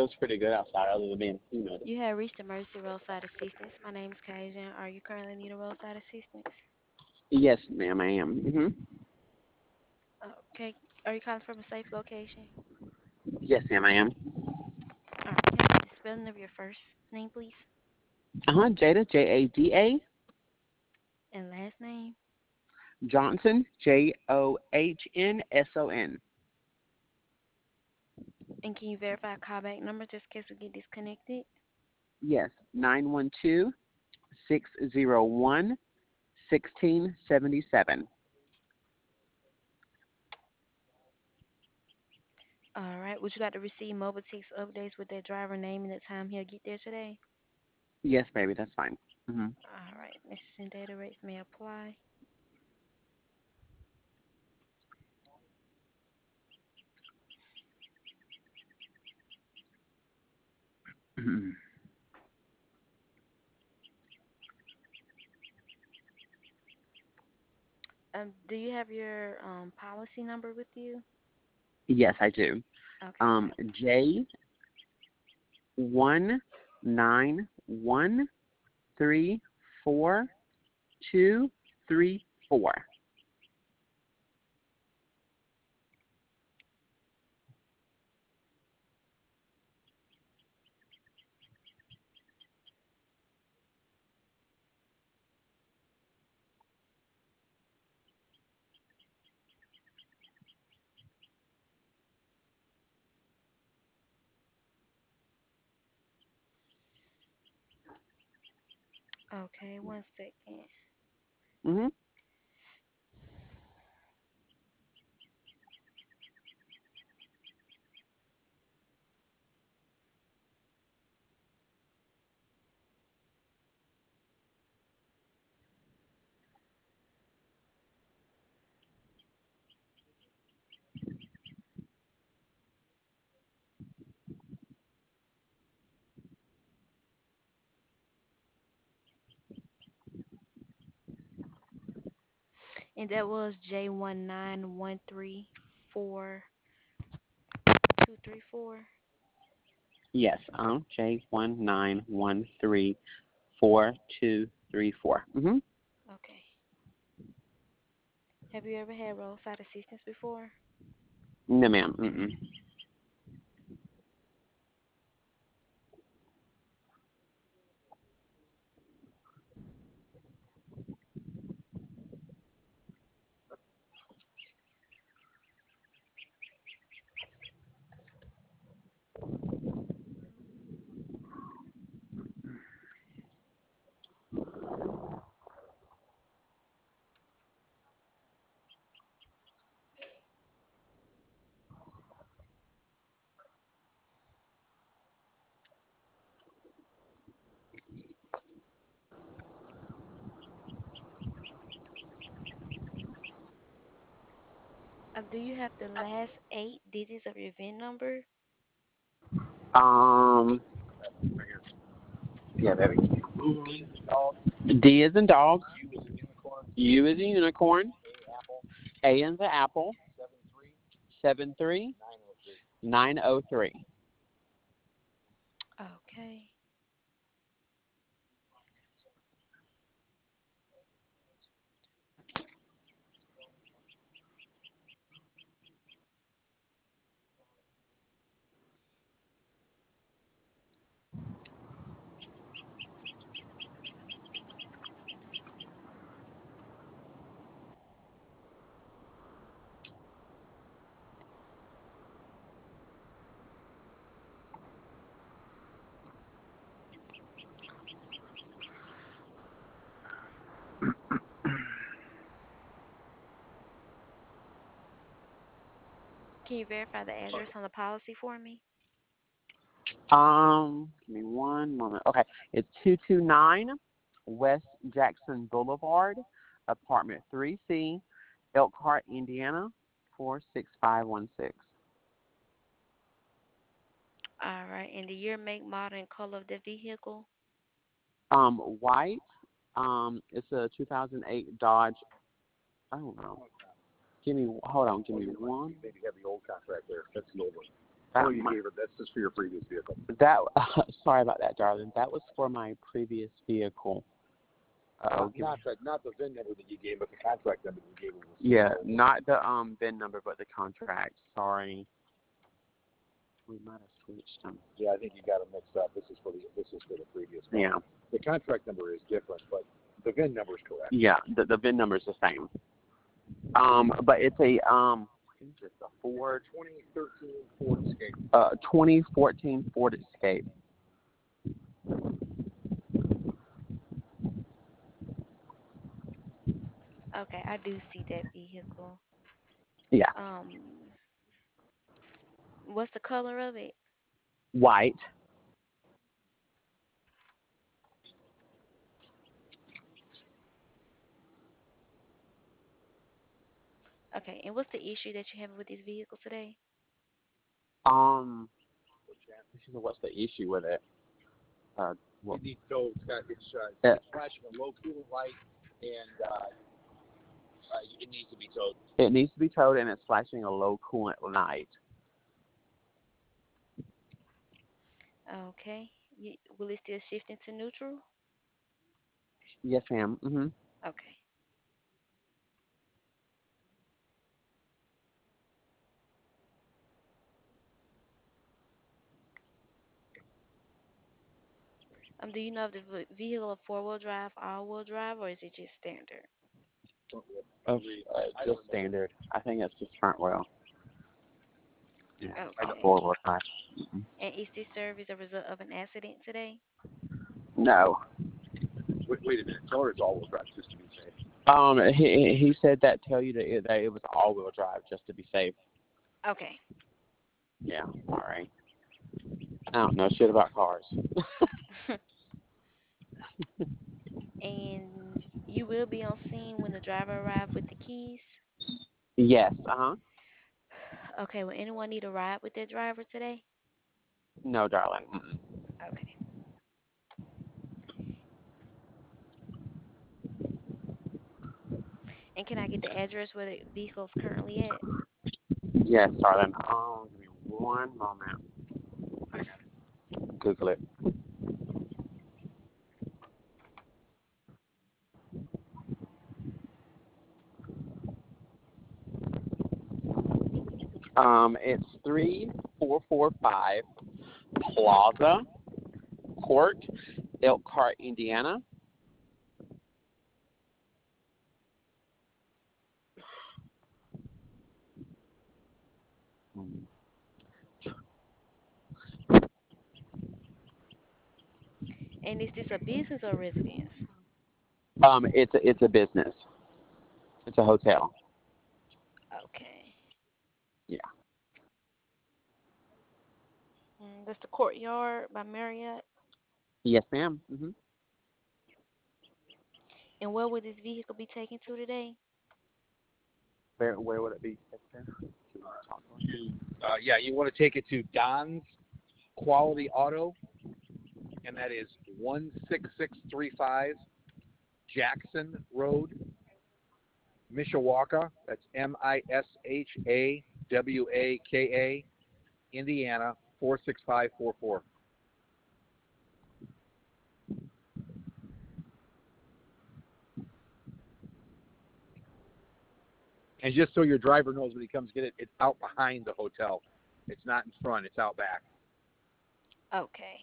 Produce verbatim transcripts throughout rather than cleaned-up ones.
was pretty good outside, other than being humid. You have reached Emergency Roadside Assistance. My name is Kajan. Are you currently needing roadside assistance? Yes, ma'am, I am. hmm Okay. Are you calling from a safe location? Yes, ma'am, I am. All right. Can I get the spelling of your first name, please? Uh huh. Jada, J A D A. And last name? Johnson, J O H N S O N. And can you verify a callback number just in case we get disconnected? Yes, nine one two six zero one sixteen seventy seven. All right. Would you like to receive mobile text updates with that driver name and the time he'll get there today? Yes, baby, that's fine. hmm All right. Messaging data rates may apply. Um, do you have your um policy number with you? Yes, I do. Okay. Um, J one nine one three four two three four. Okay. One second. Mm-hmm. And that was J one nine one three four two three four. Yes, um, J one nine one three four two three four. Mm-hmm. Okay. Have you ever had roadside assistance before? No, ma'am. Mm-mm. Uh, do you have the last eight digits of your V I N number? Um, yeah, baby. D is in dog. U is a unicorn. A is the apple. Seven three nine oh three. Okay. Can you verify the address on the policy for me? Um, give me one moment. Okay, it's two two nine West Jackson Boulevard, apartment three C, Elkhart, Indiana, four six five one six. All right. And the year, make, model, and color of the vehicle? Um, white. Um, it's a two thousand eight Dodge. I don't know. Give me, hold on, give me one. Maybe have the old contract there. That's the old one. Oh, you gave it. That's just for your previous vehicle. That uh, sorry about that, darling. That was for my previous vehicle. Uh, Not, not the not the V I N number that you gave, but the contract number that you gave. Was yeah, not the um V I N number, but the contract. Sorry. We might have switched them. Yeah, I think you got them mixed up. This is for the this is for the previous one. Yeah. The contract number is different, but the V I N number is correct. Yeah, the the V I N number is the same. Um, but it's a um, what is this? A Ford twenty thirteen Ford Escape. Uh, twenty fourteen Ford Escape. Okay, I do see that vehicle. Yeah. Um, what's the color of it? White. Okay, and what's the issue that you have with this vehicle today? Um, what's the issue with it? Uh, well, It needs towed. It's got it's, uh, Yeah. it's flashing a low coolant light, and uh, uh, it needs to be towed. It needs to be towed, and it's flashing a low coolant light. Okay, you, will it still shift into neutral? Yes, ma'am. Mhm. Okay. Um, do you know if the ve- vehicle is four-wheel drive, all-wheel drive, or is it just standard? Oh, uh, just standard. I think it's just front wheel. Yeah. Okay. Four-wheel drive. Mhm. And is this service a result of an accident today? No. Wait, wait a minute. Tell her it's all-wheel drive, just to be safe. Um, he he said that tell you that it, that it was all-wheel drive just to be safe. Okay. Yeah. All right. I don't know shit about cars. And you will be on scene when the driver arrives with the keys? Yes. Uh huh. Okay, will anyone need a ride with their driver today? No, darling. Mm-mm. Okay. And can I get the address where the vehicle is currently at? Yes, darling. Um, give me one moment. Google it. Um, it's three four four five Plaza Court, Elkhart, Indiana. And is this a business or residence? Um, it's a, it's a business. It's a hotel. Okay. Yeah. Mm, that's the Courtyard by Marriott. Yes, ma'am. Mhm. And where would this vehicle be taken to today? Where where would it be? Uh, yeah, you want to take it to Don's Quality Auto, and that is one six six three five Jackson Road, Mishawaka. That's M I S H A W A K A, Indiana four six five four four. And just so your driver knows when he comes get it, it's out behind the hotel. It's not in front. It's out back. Okay.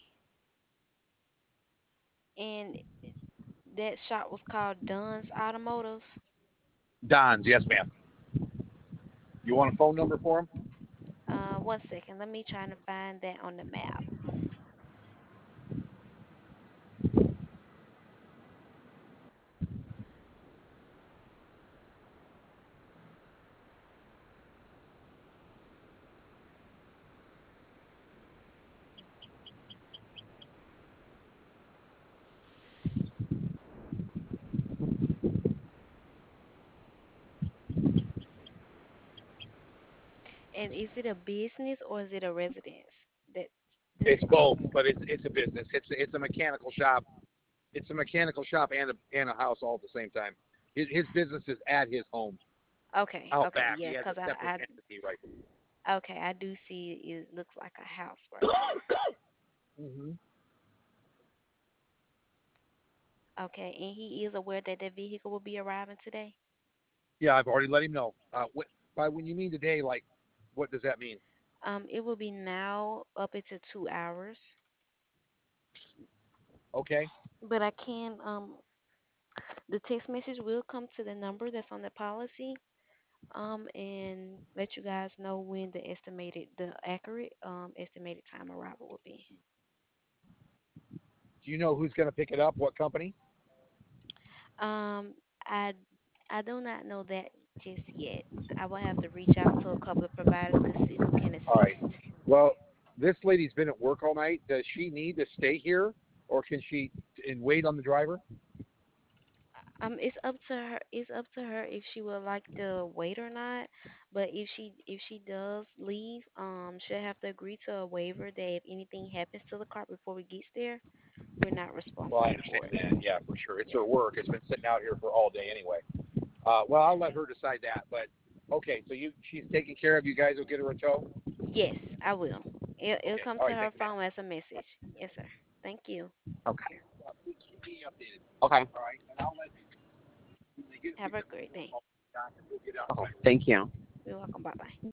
And that shop was called Dunn's Automotive. Don's, yes, ma'am. You want a phone number for him? Uh, one second. Let me try to find that on the map. And is it a business or is it a residence? That It's both, but it's it's a business. It's it's a mechanical shop. It's a mechanical shop and a and a house all at the same time. His his business is at his home, okay, out okay, back. yeah, He has 'cause a I, separate I entity, right? Okay, I do see it looks like a house right there. hmm Okay, and he is aware that that vehicle will be arriving today. Yeah, I've already let him know. Uh, what, by when you mean today, like, what does that mean? Um, it will be now up into two hours, Okay. but I can um the text message will come to the number that's on the policy um and let you guys know when the estimated the accurate um estimated time arrival will be. Do you know who's going to pick it up? What company? Um, I I do not know that just yet. I will have to reach out to a couple of providers to see who can All right. assist. Well, this lady's been at work all night. Does she need to stay here, or can she and wait on the driver? Um, it's up to her. It's up to her if she would like to wait or not. But if she if she does leave, um, she'll have to agree to a waiver that if anything happens to the car before we get there, we're not Well, I responsible for understand it. that. Yeah, for sure. It's Yeah. her work. It's been sitting out here for all day anyway. Uh, well, I'll let Okay. her decide that. But okay, so you she's taken care of. You guys will get her a tow. Yes, I will. It, it'll Okay. come All to right. her Thank you, man. phone as a message. Yes, sir. Thank you. Okay. Uh, please keep me updated. Okay. All right, and I'll let when they get Have pick a up the great vehicle, day. I'll call you back and we'll get out Okay. right away. Thank you. You're welcome. Bye bye.